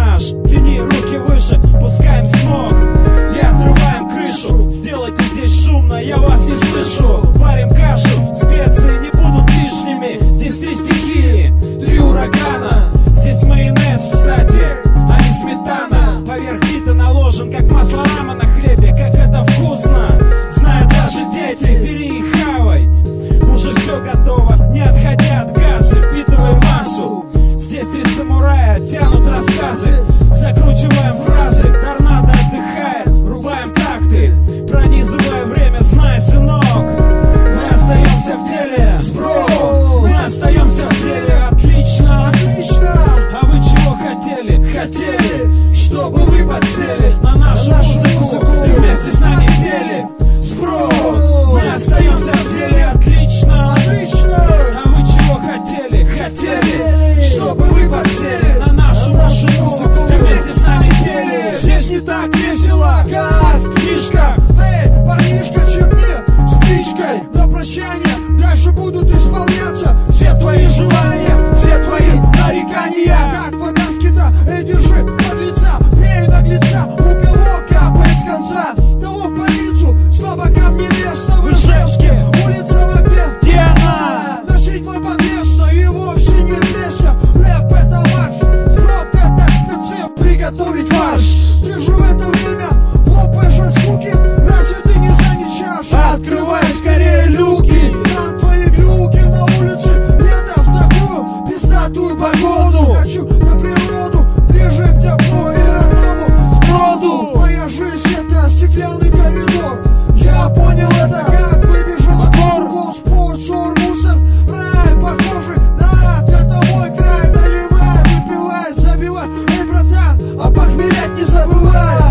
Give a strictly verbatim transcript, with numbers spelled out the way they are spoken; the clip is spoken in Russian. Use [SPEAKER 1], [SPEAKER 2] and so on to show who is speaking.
[SPEAKER 1] наш. Тяни руки выше, пускаем смог и отрываем крышу. Сделайте здесь шумно, я вас не слышу. Варим кашу, специи не будут лишними. Здесь три стихии, три урагана. Здесь майонез, кстати, а не сметана. Поверх бита наложен, как масло рама на хлебе. Как это вкусно, знают даже дети. Бери и хавай, уже все готово. Не отходя от газа, впитывай массу. Здесь три самурая тянут рассказы. Закручиваем фразы, торнадо отдыхает. Рубаем такты, пронизывая время. Знай, сынок, мы остаемся в деле. Сбро, мы остаемся в деле. Отлично,
[SPEAKER 2] Отлично!
[SPEAKER 1] а вы чего хотели? Хотели, чтобы вы подсели на нашу музыку и вместе с нами пели. Сбро, мы остаемся в деле. Отлично,
[SPEAKER 2] Отлично!
[SPEAKER 1] а вы чего хотели? Хотели, чтобы вы подсели на нашу нашу музыку и вместе с нами пели.
[SPEAKER 2] Здесь не так весело, как в книжках. Эй, парнишка, черни спичкой на прощание. Дальше будут исполняться все твои желания, все твои нарекания. Как вода с кита, эй, держи подлеца, бей наглеца. У кого капает с конца, того в больницу. Слабакам не место в Ижевске, улица в огне.
[SPEAKER 1] Где она?
[SPEAKER 2] На седьмой подвесно и вовсе не песня. Рэп это марш, сброд это спецы, приготовить марш. Ты же в это время лопаешь от скуки, разве ты не замечаешь? Открывай скорее люки, там твои глюки на улице. Лето в такую пиздатую погоду. Хочу на природу, ближе к теплу и родному сброду. Твоя жизнь это стеклянный коридор. Я понял это, как выбежал от кругом спорт, ссор, мусор. Рай похожий на ад, это мой край. Наливай, выпивай, забивай. Эй, братан, а похмелять не забывай.